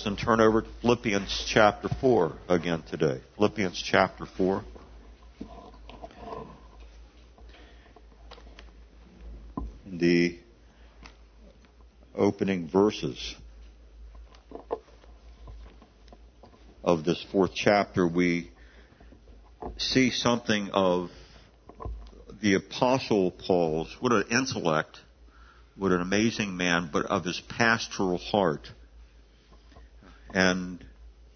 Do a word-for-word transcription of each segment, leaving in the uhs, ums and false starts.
Bibles and turn over to Philippians chapter four again today. Philippians chapter four. The opening verses of this fourth chapter, we see something of the Apostle Paul's, what an intellect, what an amazing man, but of his pastoral heart. And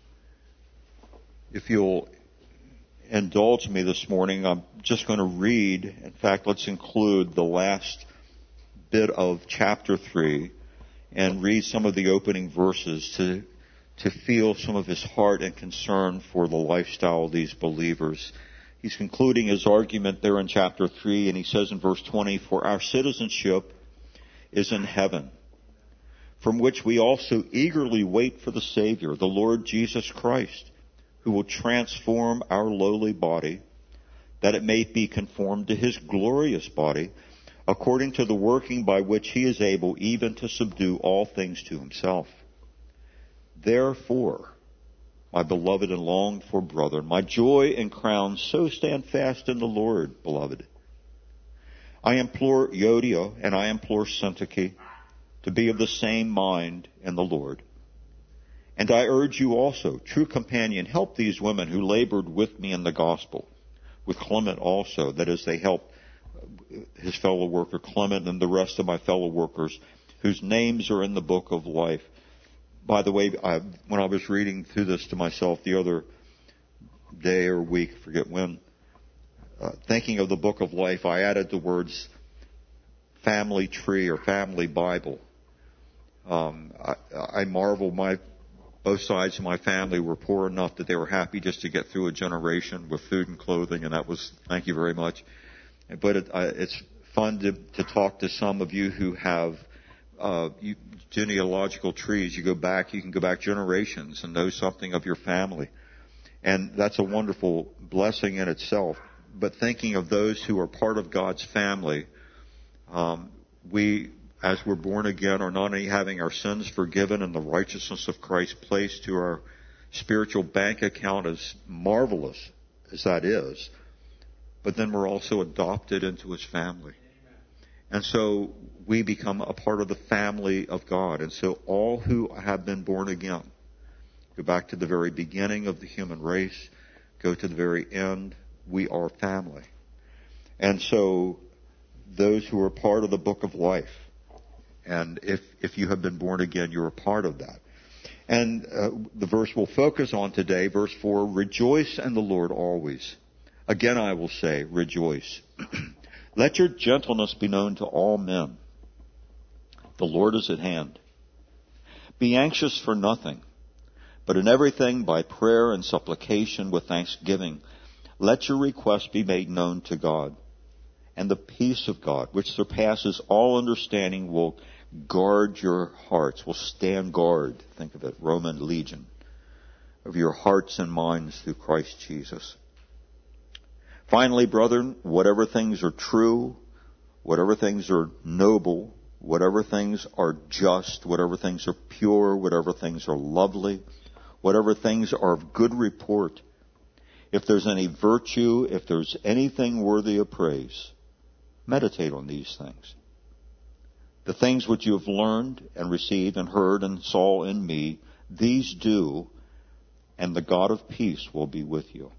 if you'll indulge me this morning, I'm just going to read, in fact, let's include the last bit of chapter three and read some of the opening verses to to feel some of his heart and concern for the lifestyle of these believers. He's concluding his argument there in chapter three, and he says in verse twenty, "For our citizenship is in heaven, from which we also eagerly wait for the Savior, the Lord Jesus Christ, who will transform our lowly body, that it may be conformed to his glorious body, according to the working by which he is able even to subdue all things to himself. Therefore, my beloved and longed for brethren, my joy and crown, so stand fast in the Lord, beloved. I implore Euodia and I implore Syntyche to be of the same mind in the Lord. And I urge you also, true companion, help these women who labored with me in the gospel, with Clement also, that is, they helped his fellow worker Clement and the rest of my fellow workers whose names are in the book of life." By the way, I, when I was reading through this to myself the other day or week, I forget when, uh, thinking of the book of life, I added the words family tree or family Bible. Um, I, I marvel my both sides of my family were poor enough that they were happy just to get through a generation with food and clothing, and that was, thank you very much. But it, uh, it's fun to, to talk to some of you who have uh, you, genealogical trees. You go back, you can go back generations and know something of your family. And that's a wonderful blessing in itself. But thinking of those who are part of God's family, um, we, as we're born again, are not only having our sins forgiven and the righteousness of Christ placed to our spiritual bank account, as marvelous as that is, but then we're also adopted into his family. And so we become a part of the family of God. And so all who have been born again, go back to the very beginning of the human race, go to the very end, we are family. And so those who are part of the book of life, and if, if you have been born again, you're a part of that. And uh, the verse we'll focus on today, verse four, "Rejoice in the Lord always. Again I will say, rejoice. Let your gentleness be known to all men. The Lord is at hand. Be anxious for nothing, but in everything by prayer and supplication with thanksgiving, let your requests be made known to God. And the peace of God, which surpasses all understanding, will guard your hearts, will stand guard, think of it, Roman legion, of your hearts and minds through Christ Jesus. Finally, brethren, whatever things are true, whatever things are noble, whatever things are just, whatever things are pure, whatever things are lovely, whatever things are of good report, if there's any virtue, if there's anything worthy of praise, meditate on these things. The things which you have learned and received and heard and saw in me, these do, and the God of peace will be with you."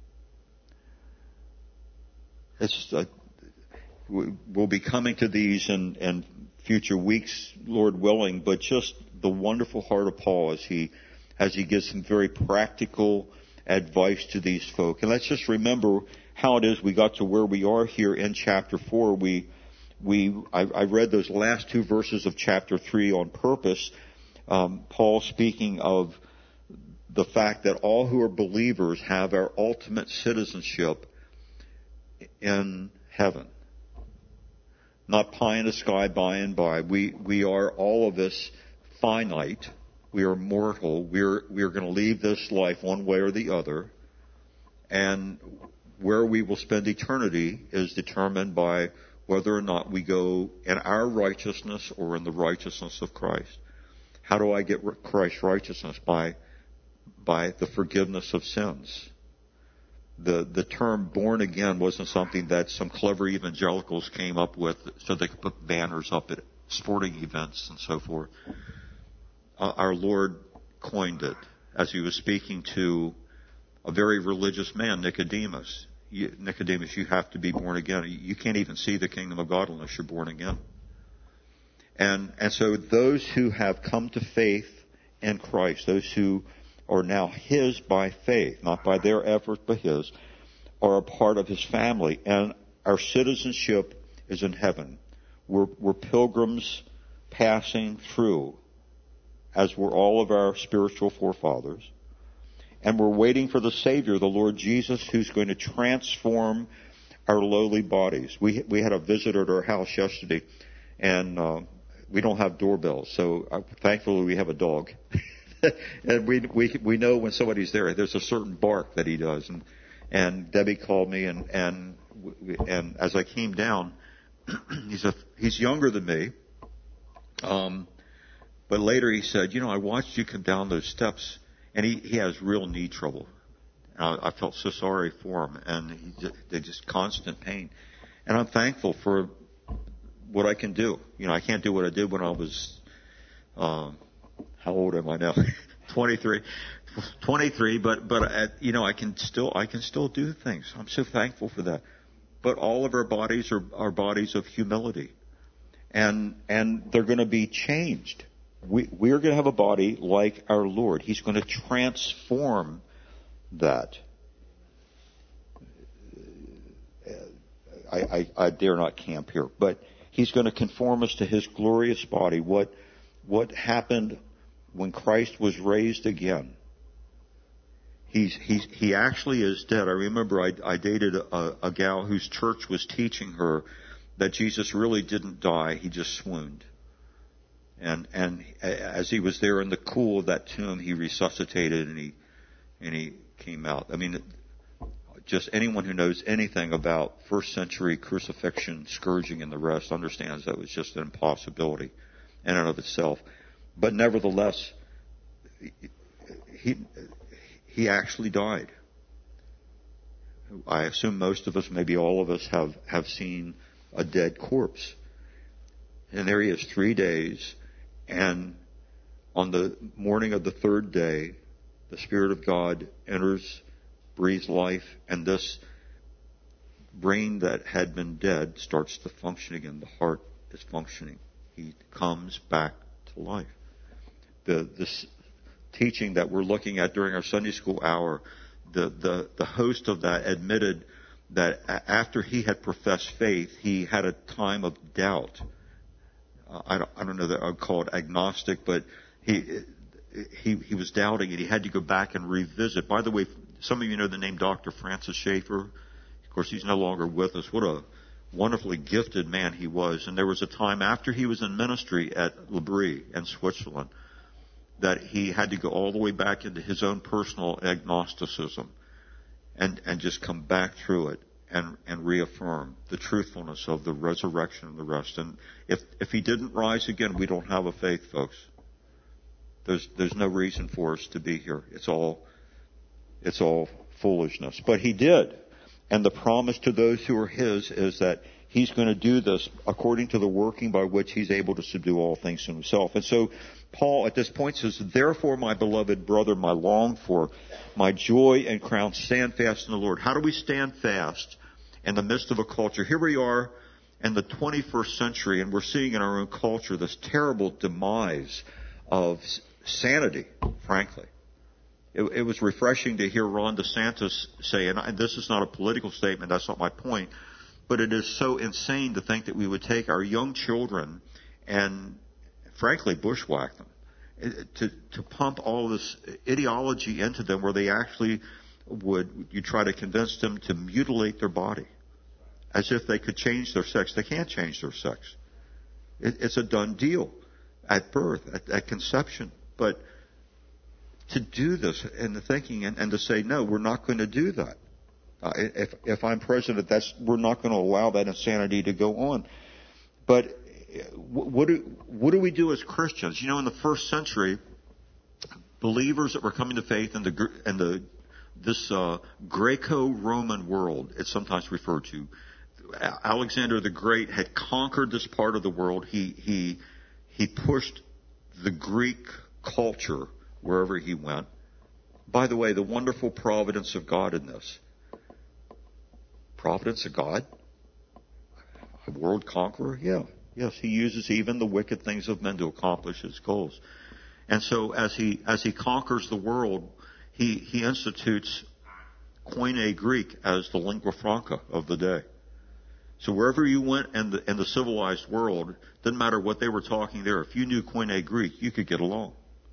It's, uh, we'll be coming to these in, in future weeks, Lord willing, but just the wonderful heart of Paul as he, as he gives some very practical advice to these folk. And let's just remember how it is we got to where we are here in chapter four. We, we, I, I read those last two verses of chapter three on purpose. Um, Paul speaking of the fact that all who are believers have our ultimate citizenship in heaven. Not pie in the sky by and by. We, we are all of us finite. We are mortal. We're, we're going to leave this life one way or the other. And where we will spend eternity is determined by whether or not we go in our righteousness or in the righteousness of Christ. How do I get Christ's righteousness? By, by the forgiveness of sins. The, the term born again wasn't something that some clever evangelicals came up with so they could put banners up at sporting events and so forth. Uh, our Lord coined it as he was speaking to a very religious man, Nicodemus. You, Nicodemus, you have to be born again. You can't even see the kingdom of God unless you're born again. And, and so those who have come to faith in Christ, those who are now his by faith, not by their effort, but his, are a part of his family. And our citizenship is in heaven. We're, we're pilgrims passing through, as were all of our spiritual forefathers. And we're waiting for the Savior, the Lord Jesus, who's going to transform our lowly bodies. We we had a visitor at our house yesterday, and uh, we don't have doorbells, so uh, thankfully we have a dog. And we we we know when somebody's there. There's a certain bark that he does, and and Debbie called me, and and and as I came down, he's a he's younger than me, um, but later he said, you know, I watched you come down those steps, and he he has real knee trouble. Uh, I felt so sorry for him, and he just, they just constant pain, and I'm thankful for what I can do. You know, I can't do what I did when I was. Um, How old am I now? twenty-three. twenty-three, but, but, uh, you know, I can still, I can still do things. I'm so thankful for that. But all of our bodies are, are bodies of humility. And, and they're going to be changed. We, we're going to have a body like our Lord. He's going to transform that. I, I, I dare not camp here, but he's going to conform us to his glorious body. What, what happened when Christ was raised again? He's, he's, he actually is dead. I remember I, I dated a, a gal whose church was teaching her that Jesus really didn't die. He just swooned. And, and as he was there in the cool of that tomb, he resuscitated and he, and he came out. I mean, just anyone who knows anything about first century crucifixion, scourging, and the rest understands that was just an impossibility in and of itself. But nevertheless, he, he actually died. I assume most of us, maybe all of us, have, have seen a dead corpse. And there he is, three days, and on the morning of the third day, the Spirit of God enters, breathes life, and this brain that had been dead starts to function again. The heart is functioning. He comes back to life. The, this teaching that we're looking at during our Sunday school hour, the, the, the host of that admitted that after he had professed faith, he had a time of doubt. Uh, I don't, I don't know that I'd call it agnostic, but he, he, he was doubting it. He had to go back and revisit. By the way, some of you know the name Doctor Francis Schaeffer. Of course, he's no longer with us. What a wonderfully gifted man he was. And there was a time after he was in ministry at L'Abri in Switzerland that he had to go all the way back into his own personal agnosticism and, and just come back through it and, and reaffirm the truthfulness of the resurrection and the rest. And if, if he didn't rise again, we don't have a faith, folks. There's, there's no reason for us to be here. It's all, it's all foolishness. But he did. And the promise to those who are his is that he's going to do this according to the working by which he's able to subdue all things to himself. And so Paul at this point says, therefore, my beloved brother, my longed for, my joy and crown, stand fast in the Lord. How do we stand fast in the midst of a culture? Here we are in the twenty-first century, and we're seeing in our own culture this terrible demise of sanity, frankly. It, it was refreshing to hear Ron DeSantis say, and this is not a political statement, that's not my point, but it is so insane to think that we would take our young children and, frankly, bushwhack them, to, to pump all this ideology into them where they actually would, you try to convince them to mutilate their body as if they could change their sex. They can't change their sex. It, it's a done deal at birth, at, at conception. But to do this and the thinking and, and to say, no, we're not going to do that. Uh, if, if I'm president, that's, we're not going to allow that insanity to go on. But what do, what do we do as Christians? You know, in the first century, believers that were coming to faith in the, in the, this, uh, Greco-Roman world, it's sometimes referred to. Alexander the Great had conquered this part of the world. He, he, he pushed the Greek culture wherever he went. By the way, the wonderful providence of God in this. Providence of God? A world conqueror? Yeah. Yes, he uses even the wicked things of men to accomplish his goals. And so as he, as he conquers the world, he, he institutes Koine Greek as the lingua franca of the day. So wherever you went in the, in the civilized world, didn't matter what they were talking there, if you knew Koine Greek, you could get along.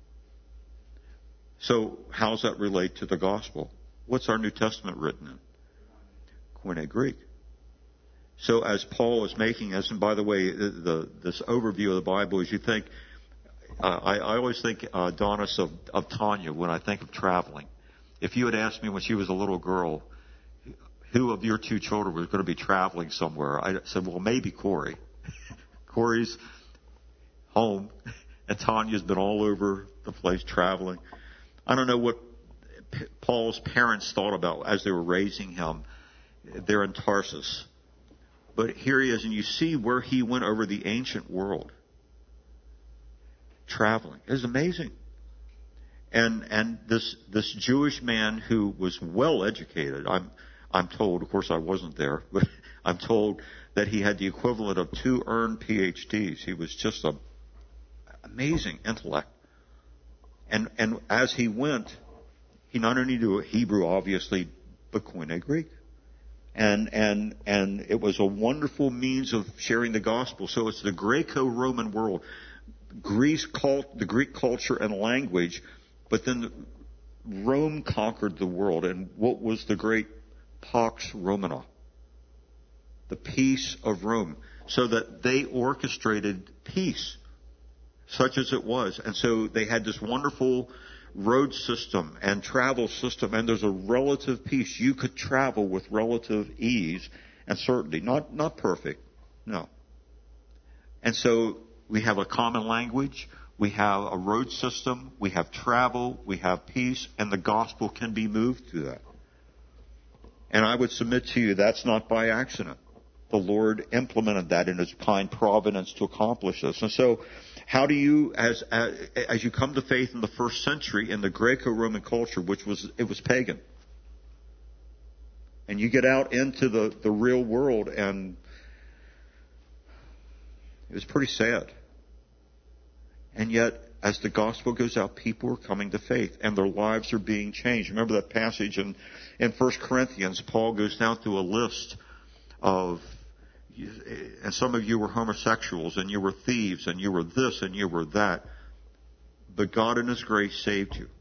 So how does that relate to the gospel? What's our New Testament written in? Koine Greek. So as Paul is making this, and by the way, the, the, this overview of the Bible, as you think, uh, I, I always think, uh, Donis, of, of Tanya when I think of traveling. If you had asked me when she was a little girl, who of your two children was going to be traveling somewhere, I said, well, maybe Corey. Corey's home, and Tanya's been all over the place traveling. I don't know what P- Paul's parents thought about as they were raising him. They're in Tarsus. But here he is, and you see where he went over the ancient world. Traveling. It was amazing. And and this this Jewish man who was well educated, I'm I'm told, of course I wasn't there, but I'm told that he had the equivalent of two earned P H Ds. He was just a amazing intellect. And and as he went, he not only knew Hebrew, obviously, but Koine Greek. And, and, and it was a wonderful means of sharing the gospel. So it's the Greco-Roman world. Greece cult, the Greek culture and language, but then Rome conquered the world. And what was the great Pax Romana? The peace of Rome. So that they orchestrated peace, such as it was. And so they had this wonderful road system and travel system, and there's a relative peace. You could travel with relative ease and certainty. Not, not perfect, no. And so we have a common language, we have a road system, we have travel, we have peace, and the gospel can be moved through that. And I would submit to you that's not by accident. The Lord implemented that in His kind providence to accomplish this. And so, how do you, as, as as you come to faith in the first century in the Greco-Roman culture, which was it was pagan, and you get out into the, the real world, and it was pretty sad. And yet, as the gospel goes out, people are coming to faith, and their lives are being changed. Remember that passage in in First Corinthians? Paul goes down through a list of. And some of you were homosexuals, and you were thieves, and you were this, and you were that. But God in His grace saved you.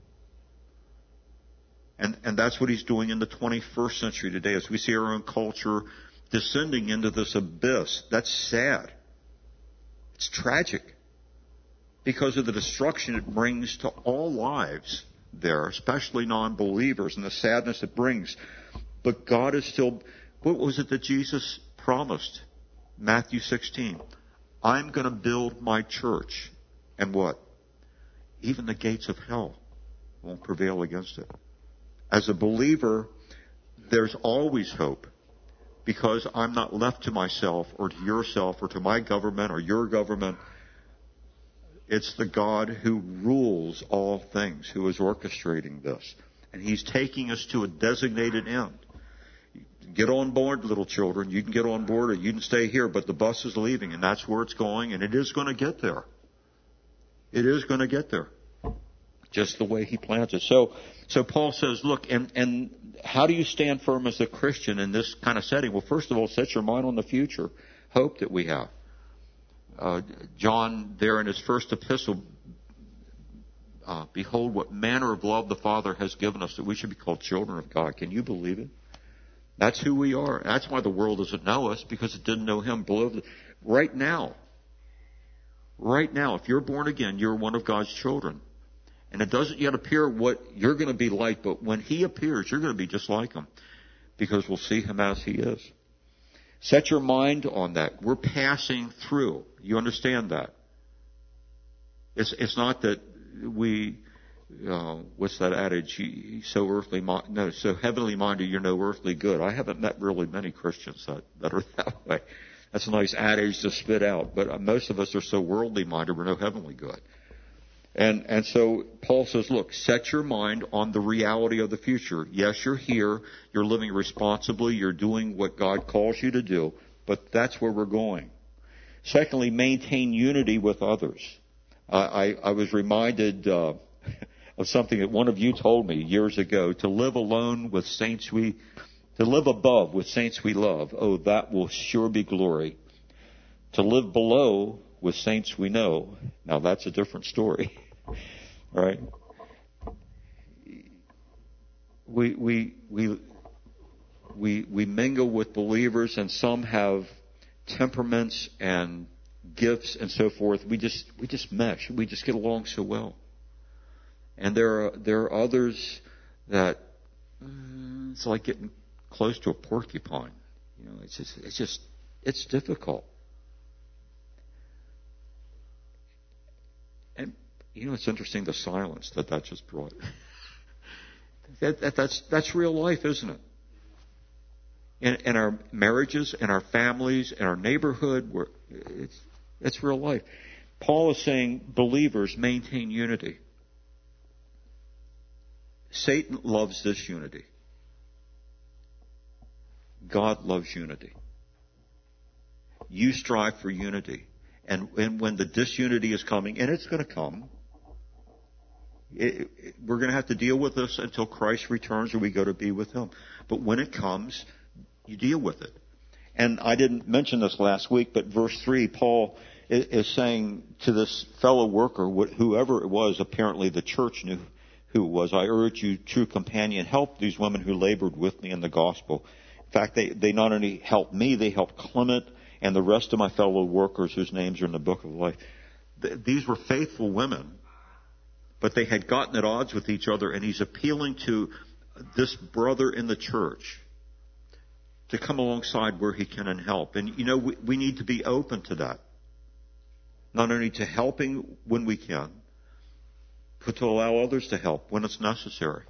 And, and that's what He's doing in the twenty-first century today, as we see our own culture descending into this abyss. That's sad. It's tragic. Because of the destruction it brings to all lives there, especially non-believers, and the sadness it brings. But God is still, what was it that Jesus promised? Matthew sixteen. I'm going to build my church. And what? Even the gates of hell won't prevail against it. As a believer, there's always hope. Because I'm not left to myself or to yourself or to my government or your government. It's the God who rules all things, who is orchestrating this. And He's taking us to a designated end. Get on board, little children. You can get on board or you can stay here, but the bus is leaving, and that's where it's going, and it is going to get there. It is going to get there. Just the way He plans it. So, so Paul says, look, and, and how do you stand firm as a Christian in this kind of setting? Well, first of all, set your mind on the future, hope that we have. Uh, John, there in his first epistle, uh, behold what manner of love the Father has given us that we should be called children of God. Can you believe it? That's who we are. That's why the world doesn't know us, because it didn't know Him. Right now, right now, if you're born again, you're one of God's children. And it doesn't yet appear what you're going to be like, but when He appears, you're going to be just like Him, because we'll see Him as He is. Set your mind on that. We're passing through. You understand that? It's it's not that we, uh, what's that adage? You, so earthly, no, so heavenly minded, you're no earthly good. I haven't met really many Christians that, that are that way. That's a nice adage to spit out, but most of us are so worldly minded, we're no heavenly good. And and so Paul says, look, set your mind on the reality of the future. Yes, you're here, you're living responsibly, you're doing what God calls you to do, but that's where we're going. Secondly, maintain unity with others. Uh, I, I was reminded uh, of something that one of you told me years ago, to live alone with saints we, to live above with saints we love. Oh, that will sure be glory. To live below with saints we know. Now that's a different story, right? We, we, we, we, we mingle with believers, and some have temperaments and gifts and so forth. We just, we just mesh. We just get along so well. And there are, there are others that, uh, it's like getting close to a porcupine. You know, it's just, it's just, it's difficult. And, you know, it's interesting, the silence that that just brought. that, that, that's, that's real life, isn't it? In, in our marriages, in our families, in our neighborhood, we're, it's, it's real life. Paul is saying, believers, maintain unity. Satan loves this unity. God loves unity. You strive for unity. And, and when the disunity is coming, and it's going to come, it, it, we're going to have to deal with this until Christ returns or we go to be with Him. But when it comes, you deal with it. And I didn't mention this last week, but verse three, Paul is, is saying to this fellow worker, whoever it was, apparently the church knew who it was, I urge you, true companion, help these women who labored with me in the gospel. In fact, they, they not only helped me, they helped Clement and the rest of my fellow workers whose names are in the book of life. These were faithful women, but they had gotten at odds with each other, and he's appealing to this brother in the church to come alongside where he can and help. And, you know, we, we need to be open to that. Not only to helping when we can, but to allow others to help when it's necessary.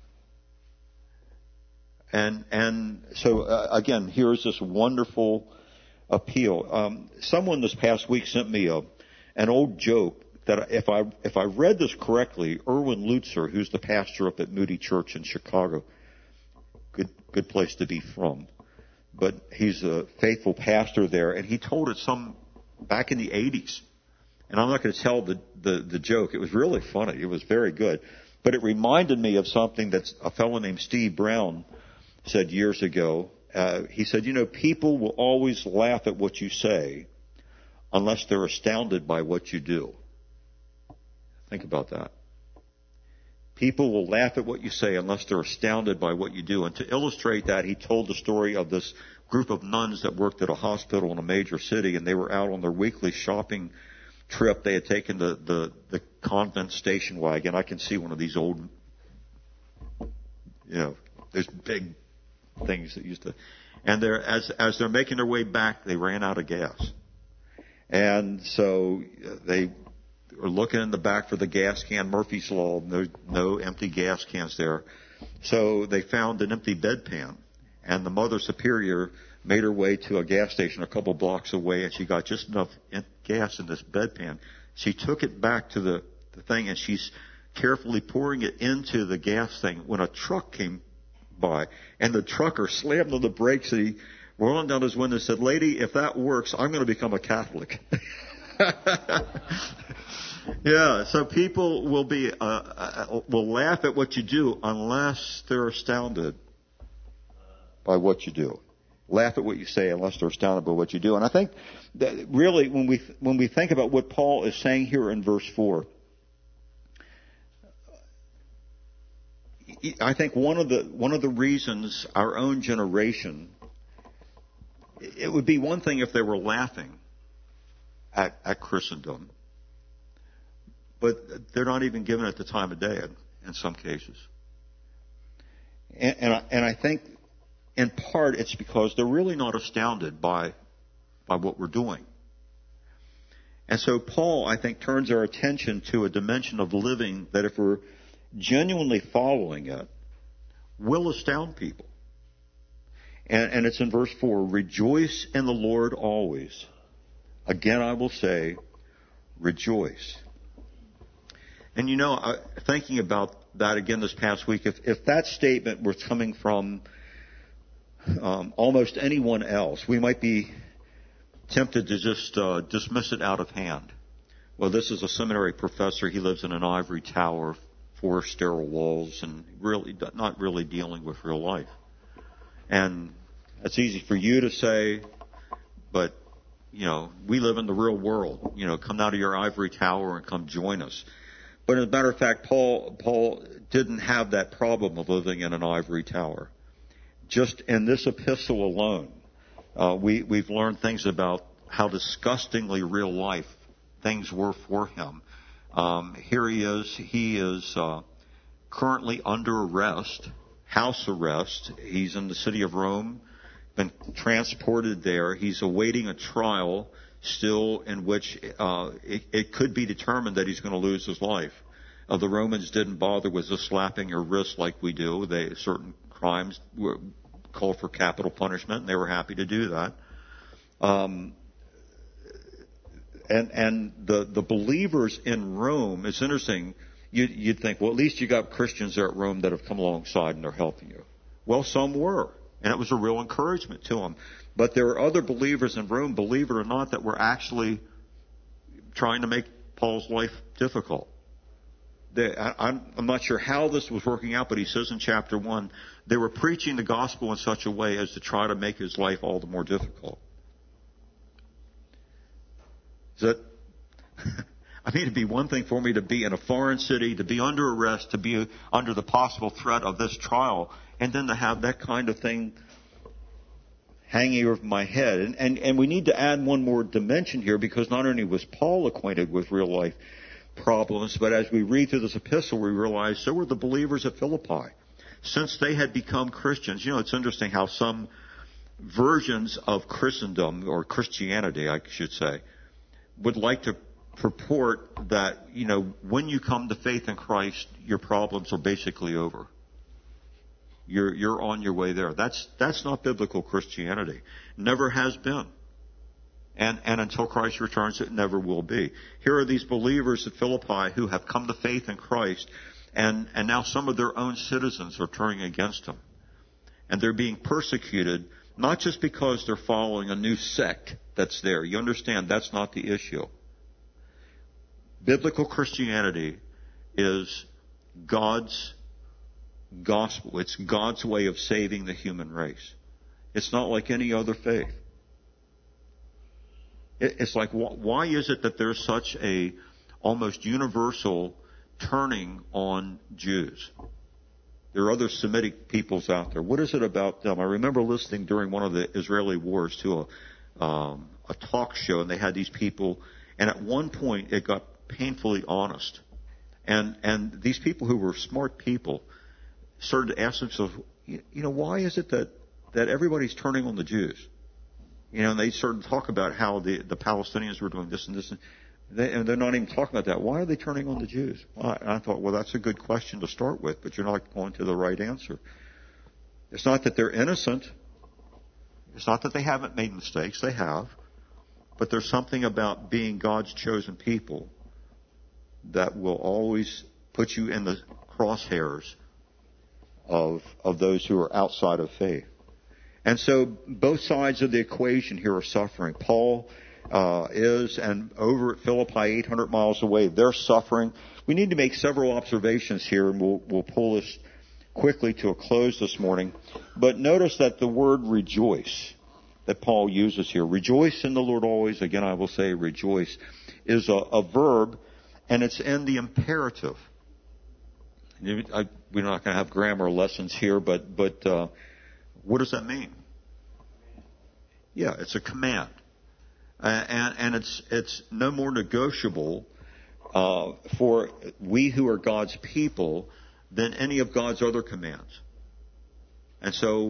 And and so, uh, again, here's this wonderful appeal. Um, someone this past week sent me a an old joke that if I if I read this correctly, Erwin Lutzer, who's the pastor up at Moody Church in Chicago, good good place to be from, but he's a faithful pastor there, and he told it some back in the eighties. And I'm not going to tell the, the, the joke. It was really funny. It was very good. But it reminded me of something that a fellow named Steve Brown said years ago. Uh, he said, you know, people will always laugh at what you say unless they're astounded by what you do. Think about that. People will laugh at what you say unless they're astounded by what you do. And to illustrate that, he told the story of this group of nuns that worked at a hospital in a major city, and they were out on their weekly shopping trip. They had taken the, the, the convent station wagon. I can see one of these old, you know, those big things that used to, and they're, as, as they're making their way back, they ran out of gas. And so they were looking in the back for the gas can. Murphy's Law, no, no empty gas cans there. So they found an empty bedpan, and the Mother Superior made her way to a gas station a couple blocks away, and she got just enough gas in this bedpan. She took it back to the, the thing, and she's carefully pouring it into the gas thing when a truck came by, and the trucker slammed on the brakes, and he rolled down his window and said, "Lady, if that works, I'm going to become a Catholic." Yeah, so people will be uh, uh, will laugh at what you do unless they're astounded by what you do. Laugh at what you say unless they're astounded by what you do. And I think that really when we when we think about what Paul is saying here in verse four, I think one of the one of the reasons our own generation, it would be one thing if they were laughing at, at Christendom, but they're not even giving it the time of day in, in some cases. And, and, I, and I think in part, it's because they're really not astounded by, by what we're doing. And so Paul, I think, turns our attention to a dimension of living that if we're genuinely following it, will astound people. And, and it's in verse four, rejoice in the Lord always. Again, I will say, rejoice. And you know, I, thinking about that again this past week, if, if that statement was coming from um, almost anyone else, we might be tempted to just uh, dismiss it out of hand. Well, this is a seminary professor. He lives in an ivory tower, four sterile walls, and really not really dealing with real life. And it's easy for you to say, but, you know, we live in the real world. You know, come out of your ivory tower and come join us. But as a matter of fact, Paul, Paul didn't have that problem of living in an ivory tower. Just in this epistle alone, uh, we, we've learned things about how disgustingly real life things were for him. Um, here he is. He is uh, currently under arrest, house arrest. He's in the city of Rome, been transported there. He's awaiting a trial still in which uh, it, it could be determined that he's going to lose his life. Uh, the Romans didn't bother with just slapping your wrist like we do. They certain crimes were called for capital punishment, and they were happy to do that. Um, and and the the believers in Rome, it's interesting. You, you'd think, well, at least you got Christians there at Rome that have come alongside and they're helping you. Well, some were, and it was a real encouragement to them. But there are other believers in Rome, believe it or not, that were actually trying to make Paul's life difficult. They, I, I'm, I'm not sure how this was working out, but he says in chapter one, they were preaching the gospel in such a way as to try to make his life all the more difficult. Is that, I mean, it'd be one thing for me to be in a foreign city, to be under arrest, to be under the possible threat of this trial, and then to have that kind of thing hanging over my head. And, and, and we need to add one more dimension here, because not only was Paul acquainted with real life problems, but as we read through this epistle, we realize so were the believers at Philippi. Since they had become Christians, you know, it's interesting how some versions of Christendom, or Christianity, I should say, would like to purport that, you know, when you come to faith in Christ, your problems are basically over. You're, you're on your way there. That's, that's not biblical Christianity. Never has been. And, and until Christ returns, it never will be. Here are these believers at Philippi who have come to faith in Christ, and, and now some of their own citizens are turning against them. And they're being persecuted, not just because they're following a new sect that's there. You understand, that's not the issue. Biblical Christianity is God's gospel. It's God's way of saving the human race. It's not like any other faith. It's like, why is it that there's such a almost universal turning on Jews? There are other Semitic peoples out there. What is it about them? I remember listening during one of the Israeli wars to a, um, a talk show, and they had these people, and at one point it got painfully honest. And, and these people who were smart people started to ask themselves, you know, why is it that, that everybody's turning on the Jews? You know, and they started to talk about how the, the Palestinians were doing this and this, and, they, and they're not even talking about that. Why are they turning on the Jews? Well, I, I thought, well, that's a good question to start with, but you're not going to the right answer. It's not that they're innocent. It's not that they haven't made mistakes. They have. But there's something about being God's chosen people that will always put you in the crosshairs of, of those who are outside of faith. And so both sides of the equation here are suffering. Paul uh, is, and over at Philippi, eight hundred miles away, they're suffering. We need to make several observations here, and we'll, we'll pull this quickly to a close this morning. But notice that the word rejoice that Paul uses here, rejoice in the Lord always, again I will say rejoice, is a, a verb, and it's in the imperative. I, we're not going to have grammar lessons here, but but uh, what does that mean? Yeah, it's a command, uh, and and it's it's no more negotiable uh, for we who are God's people than any of God's other commands. And so,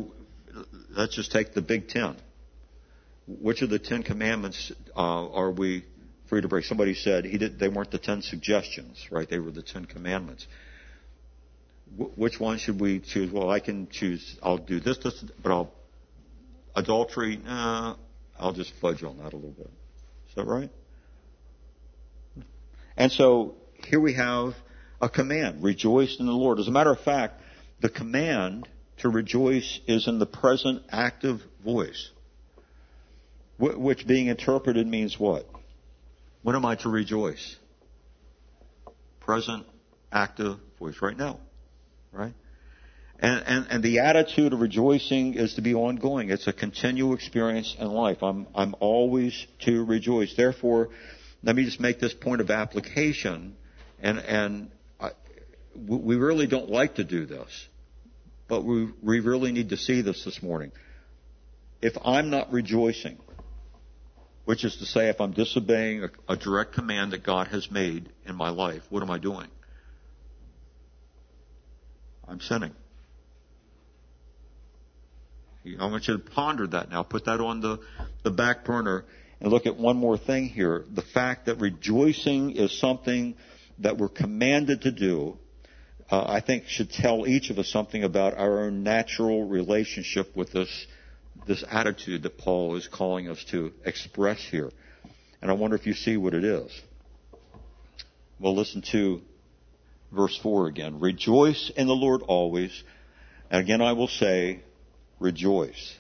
let's just take the Big Ten. Which of the Ten Commandments uh, are we free to break? Somebody said he did, they weren't the Ten Suggestions, right? They were the Ten Commandments. W- which one should we choose? Well, I can choose, I'll do this, this, but I'll, adultery, nah, I'll just fudge on that a little bit. Is that right? And so here we have a command, rejoice in the Lord. As a matter of fact, the command to rejoice is in the present active voice, which being interpreted means what? When am I to rejoice? Present active voice, right now, right? And, and, and the attitude of rejoicing is to be ongoing. It's a continual experience in life. I'm, I'm always to rejoice. Therefore, let me just make this point of application. And, and I, we really don't like to do this, but we, we really need to see this this morning. If I'm not rejoicing, which is to say, if I'm disobeying a, a direct command that God has made in my life, what am I doing? I'm sinning. I want you to ponder that now. Put that on the, the back burner and look at one more thing here. The fact that rejoicing is something that we're commanded to do, uh, I think should tell each of us something about our own natural relationship with this, this attitude that Paul is calling us to express here. And I wonder if you see what it is. Well, listen to verse four again. Rejoice in the Lord always. And again, I will say, rejoice.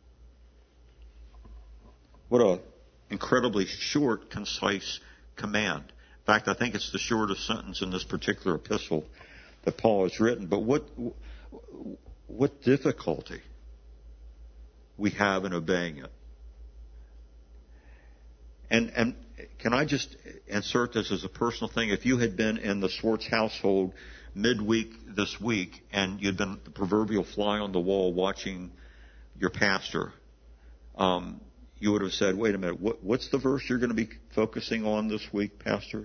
What a incredibly short, concise command. In fact, I think it's the shortest sentence in this particular epistle that Paul has written. But what what difficulty we have in obeying it. And and can I just insert this as a personal thing? If you had been in the Swartz household midweek this week and you'd been the proverbial fly on the wall watching your pastor, um, you would have said, wait a minute, what, what's the verse you're going to be focusing on this week, Pastor?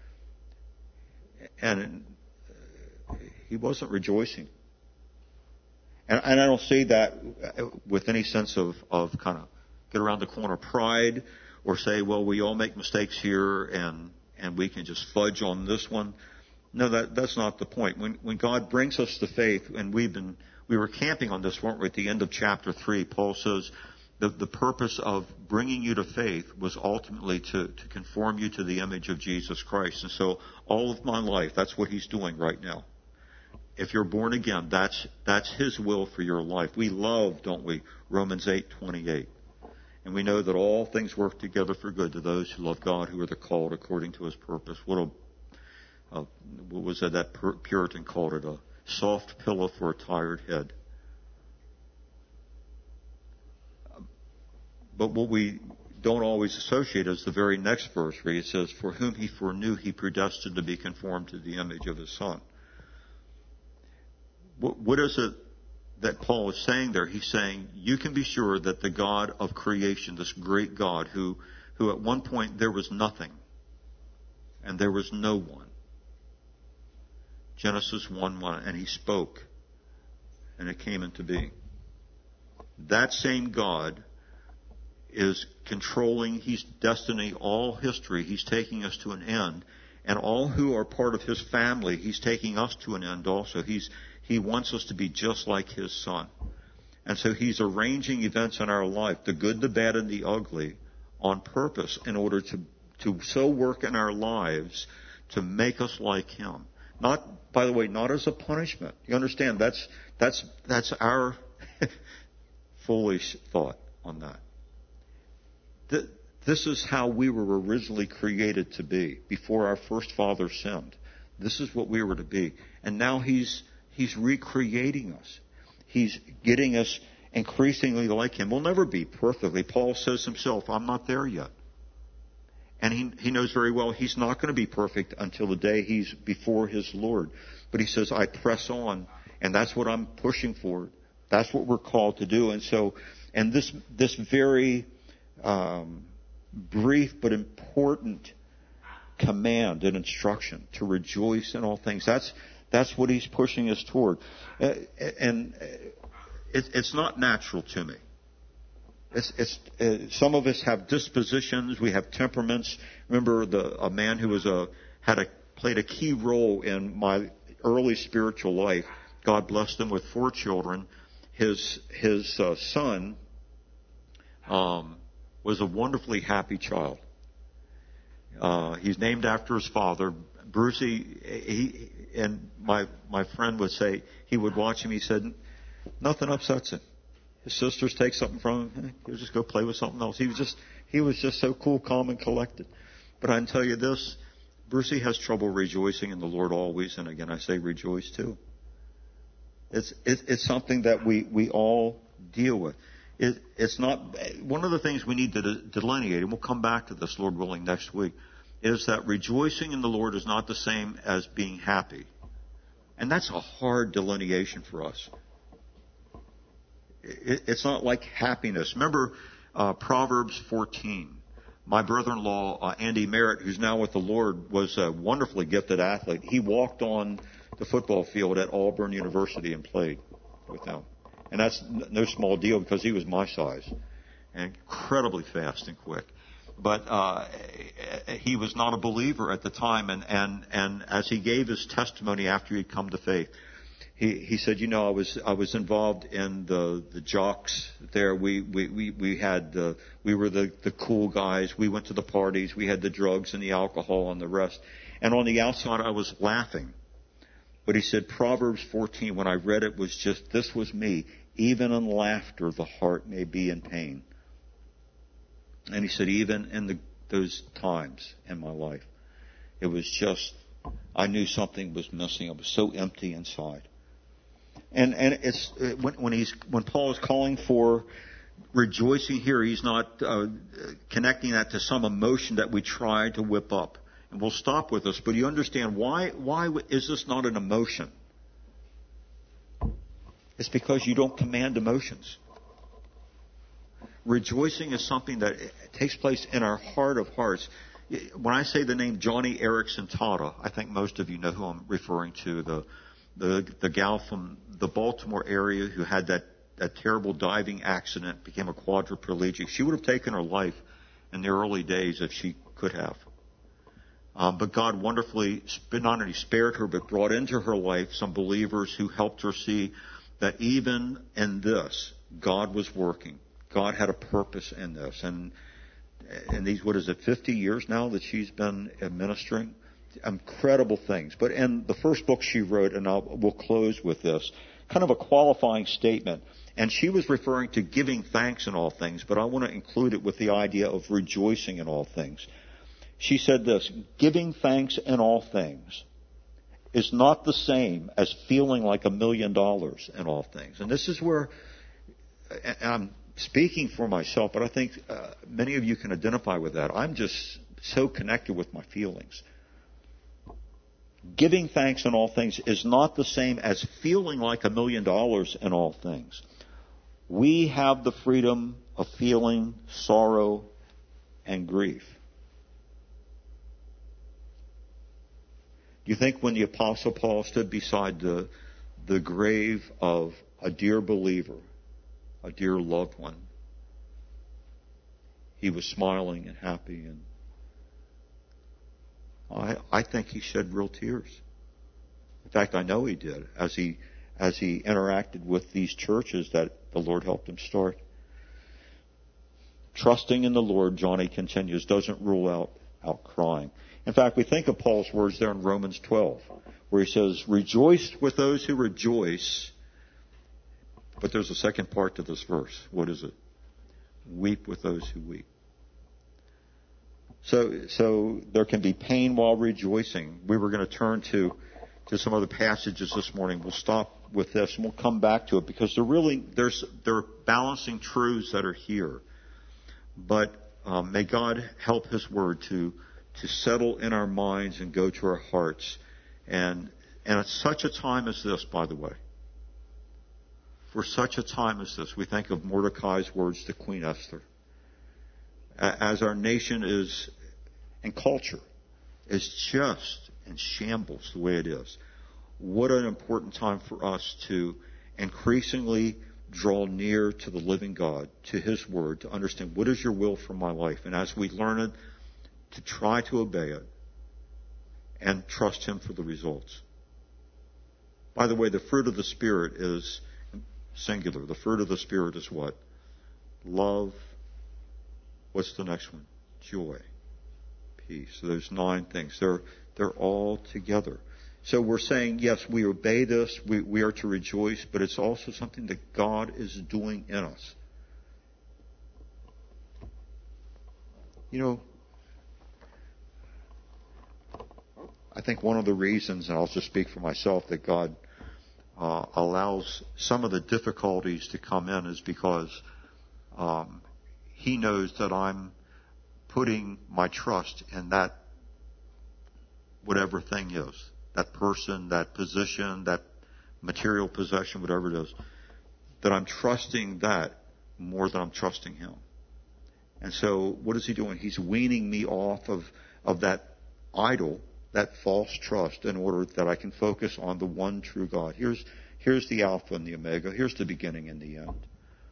And he wasn't rejoicing. And, and I don't see that with any sense of, of kind of get around the corner pride or say, well, we all make mistakes here and, and we can just fudge on this one. No, that, that's not the point. When, when God brings us to faith, and we've been, we were camping on this, weren't we, at the end of chapter three, Paul says the, the purpose of bringing you to faith was ultimately to, to conform you to the image of Jesus Christ. And so all of my life, that's what he's doing right now. If you're born again, that's, that's his will for your life. We love, don't we, Romans eight twenty-eight. And we know that all things work together for good to those who love God, who are the called according to his purpose. What a Uh, what was that, that Puritan called it, a soft pillow for a tired head. But what we don't always associate is the very next verse where it says, for whom he foreknew, he predestined to be conformed to the image of his Son. What, what is it that Paul is saying there? He's saying, you can be sure that the God of creation, this great God who, who at one point there was nothing and there was no one, Genesis one one, and he spoke, and it came into being. That same God is controlling his destiny, all history. He's taking us to an end. And all who are part of his family, he's taking us to an end also. He's, he wants us to be just like his Son. And so he's arranging events in our life, the good, the bad, and the ugly, on purpose in order to, to so work in our lives to make us like him. Not, by the way, not as a punishment. You understand? That's that's that's our foolish thought on that. This is how we were originally created to be before our first father sinned. This is what we were to be, and now he's he's recreating us. He's getting us increasingly like him. We'll never be perfectly. Paul says himself, "I'm not there yet." And he, he knows very well he's not going to be perfect until the day he's before his Lord. But he says, I press on, and that's what I'm pushing for. That's what we're called to do. And so, and this, this very um, brief but important command and instruction to rejoice in all things, that's, that's what he's pushing us toward. Uh, and it, it's not natural to me. It's, it's, uh, some of us have dispositions. We have temperaments. Remember the, a man who was a, had a, played a key role in my early spiritual life. God blessed him with four children. His, his, uh, son, um, was a wonderfully happy child. Uh, he's named after his father. Brucey, he, and my, my friend would say, he would watch him, he said, nothing upsets him. His sisters take something from him, he'll just go play with something else. He was just, he was just so cool, calm, and collected. But I can tell you this, Brucey has trouble rejoicing in the Lord always, and again I say rejoice too. It's, it, it's something that we, we all deal with. It, it's not, one of the things we need to de- delineate, and we'll come back to this, Lord willing, next week, is that rejoicing in the Lord is not the same as being happy. And that's a hard delineation for us. It, it's not like happiness. Remember uh, Proverbs fourteen. My brother-in-law, uh, Andy Merritt, who's now with the Lord, was a wonderfully gifted athlete. He walked on the football field at Auburn University and played with them. And that's no small deal because he was my size and incredibly fast and quick. But uh, he was not a believer at the time, and, and, and as he gave his testimony after he'd come to faith, he, he said, you know, I was I was involved in the, the jocks there. We we we, we had the, we were the, the cool guys. We went to the parties. We had the drugs and the alcohol and the rest. And on the outside, I was laughing. But he said, Proverbs fourteen, when I read it, was just, this was me. Even in laughter, the heart may be in pain. And he said, even in the, those times in my life, it was just, I knew something was missing. I was so empty inside. And and it's when, when he's when Paul is calling for rejoicing here, he's not uh, connecting that to some emotion that we try to whip up. And we'll stop with this, but you understand why why is this not an emotion? It's because you don't command emotions. Rejoicing is something that takes place in our heart of hearts. When I say the name Johnny Erickson Tata, I think most of you know who I'm referring to, the the, the gal from the Baltimore area who had that, that terrible diving accident, became a quadriplegic. She would have taken her life in the early days if she could have. Um, but God wonderfully not only spared her, but brought into her life some believers who helped her see that even in this, God was working. God had a purpose in this. And in these, what is it, fifty years now that she's been administering? Incredible things. But in the first book she wrote, and I'll, we'll close with this, kind of a qualifying statement. And she was referring to giving thanks in all things, but I want to include it with the idea of rejoicing in all things. She said this, giving thanks in all things is not the same as feeling like a million dollars in all things. And this is where, and I'm speaking for myself, but I think uh, many of you can identify with that. I'm just so connected with my feelings. Giving thanks in all things is not the same as feeling like a million dollars in all things. We have the freedom of feeling sorrow and grief. Do you think when the Apostle Paul stood beside the, the grave of a dear believer, a dear loved one, he was smiling and happy, and I, I think he shed real tears. In fact, I know he did as he as he interacted with these churches that the Lord helped him start. Trusting in the Lord, Johnny continues, doesn't rule out, out crying. In fact, we think of Paul's words there in Romans twelve, where he says, rejoice with those who rejoice. But there's a second part to this verse. What is it? Weep with those who weep. So, so there can be pain while rejoicing. We were going to turn to, to some other passages this morning. We'll stop with this and we'll come back to it because they're really, there's, they're balancing truths that are here. But um, may God help His Word to, to settle in our minds and go to our hearts. And, and at such a time as this, by the way, for such a time as this, we think of Mordecai's words to Queen Esther. As our nation is, and culture, is just in shambles the way it is, what an important time for us to increasingly draw near to the living God, to His Word, to understand what is your will for my life. And as we learn it, to try to obey it and trust Him for the results. By the way, the fruit of the Spirit is singular. The fruit of the Spirit is what? Love. What's the next one? Joy. Peace. So there's nine things. They're, they're all together. So we're saying, yes, we obey this, we, we are to rejoice, but it's also something that God is doing in us. You know, I think one of the reasons, and I'll just speak for myself, that God uh, allows some of the difficulties to come in is because um, He knows that I'm putting my trust in that whatever thing is. That person, that position, that material possession, whatever it is, that I'm trusting that more than I'm trusting Him. And so what is He doing? He's weaning me off of, of that idol, that false trust, in order that I can focus on the one true God. Here's, here's the Alpha and the Omega. Here's the beginning and the end.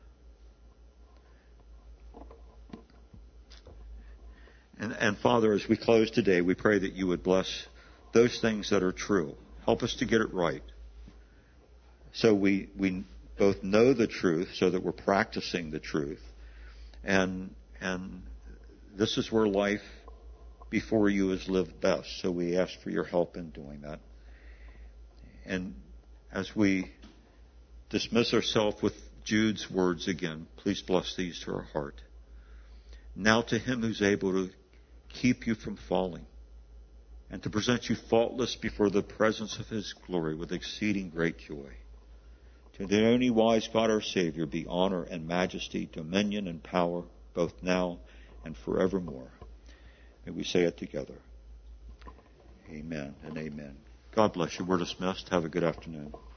And, and Father, as we close today, we pray that You would bless those things that are true. Help us to get it right. So we, we both know the truth so that we're practicing the truth. And, and this is where life before You is lived best. So we ask for Your help in doing that. And as we dismiss ourselves with Jude's words again, please bless these to our heart. Now to Him who's able to keep you from falling, and to present you faultless before the presence of His glory with exceeding great joy. To the only wise God our Savior be honor and majesty, dominion and power, both now and forevermore. May we say it together. Amen and amen. God bless you. We're dismissed. Have a good afternoon.